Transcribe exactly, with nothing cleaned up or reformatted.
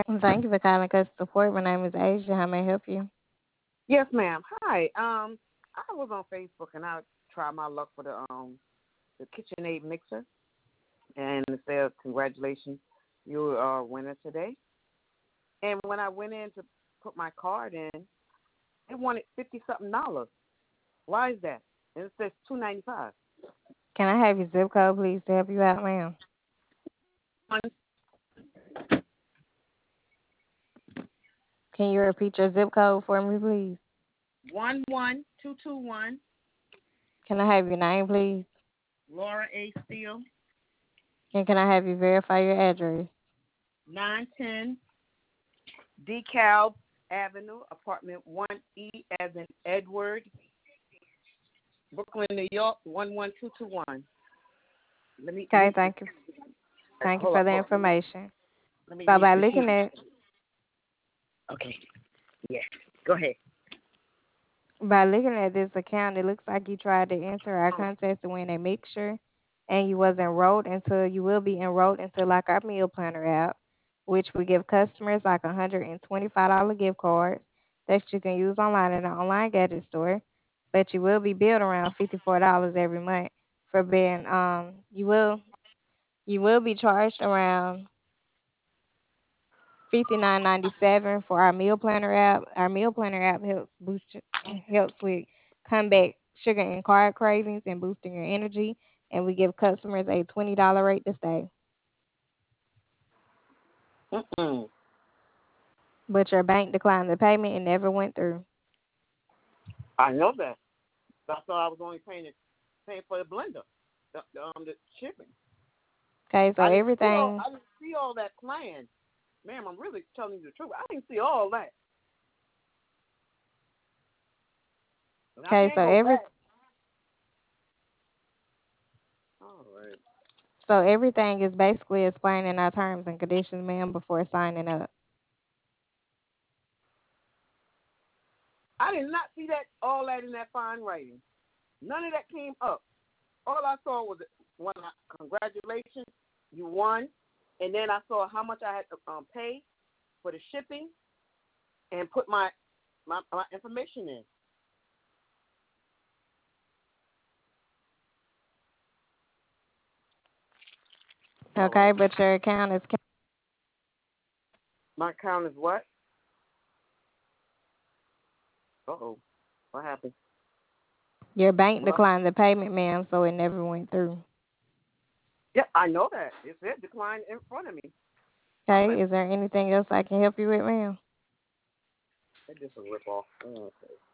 Thank you for calling customer support. My name is Asia. How may I help you? Yes, ma'am. Hi. Um, I was on Facebook and I tried my luck for the um the KitchenAid mixer, and it says congratulations, you are a winner today. And when I went in to put my card in, it wanted fifty something dollars. Why is that? And it says two ninety five. Can I have your zip code, please, to help you out, ma'am? One Can you repeat your zip code for me, please? one one two two one. Can I have your name, please? Laura A. Steele, And can I have you verify your address? nine ten DeKalb Avenue, apartment one E as in Edward, Brooklyn, New York, one one two two one. Let me let Okay, me thank you. Thank you hold for up, the hold up. Let me information. let me So read by the looking sheet. at Okay. Yeah. Go ahead. by looking at this account, it looks like you tried to enter our contest to win a mixture, and you was enrolled until you will be enrolled into like our meal planner app, which we give customers like a hundred and twenty-five dollar gift cards that you can use online in the online gadget store. But you will be billed around fifty-four dollars every month for being um you will you will be charged around fifty nine ninety seven for our meal planner app. Our meal planner app helps boost your- helps with combat sugar and carb cravings and boosting your energy. And we give customers a twenty dollar rate to stay. Mm-mm. But your bank declined the payment and never went through. I know that. I thought I was only paying it, paying for the blender, the, the, um, the shipping. Okay, so I didn't see all. everything. I didn't see all that plan, ma'am. I'm really telling you the truth. I didn't see all that, and I Okay, can't so go every back. All right. so everything is basically explained in our terms and conditions, ma'am, before signing up. I did not see that all that in that fine writing. None of that came up. All I saw was one congratulations, you won, and then I saw how much I had to um, pay for the shipping and put my my, my information in. All Okay, right. but your account is My account is what? Uh oh. What happened? your bank Hello? declined the payment, ma'am, so it never went through. Yeah, I know that. It said decline in front of me. I'm Okay, in. is there anything else I can help you with, ma'am? That just a rip off. Okay.